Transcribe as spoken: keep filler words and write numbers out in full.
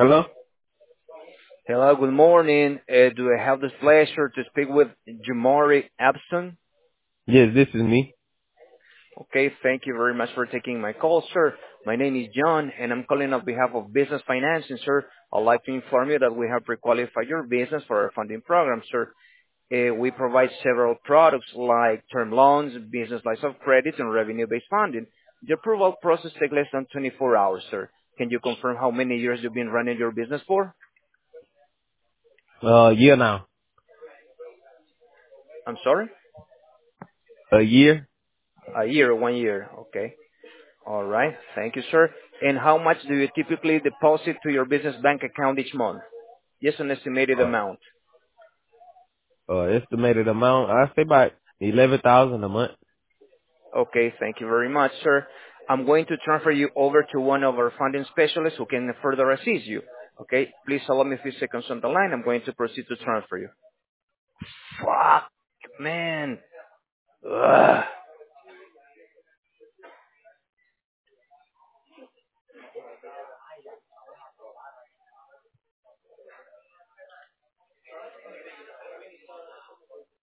Hello? Hello, good morning. Uh, do I have the pleasure to speak with Jamari Epson? Yes, this is me. Okay, thank you very much for taking my call, sir. My name is John, and I'm calling on behalf of Business Financing, sir. I'd like to inform you that we have pre-qualified your business for our funding program, sir. Uh, we provide several products like term loans, business lines of credit, and revenue-based funding. The approval process takes less than twenty-four hours, sir. Can you confirm how many years you've been running your business for? Uh, year now. I'm sorry? A year? A year, one year. Okay. All right. Thank you, sir. And how much do you typically deposit to your business bank account each month? Just an estimated Uh, amount. uh, estimated amount, I say about eleven thousand a month. Okay. Thank you very much, sir. I'm going to transfer you over to one of our funding specialists who can further assist you. Okay. Please allow me a few seconds on the line. I'm going to proceed to transfer you. Fuck, man. Ugh.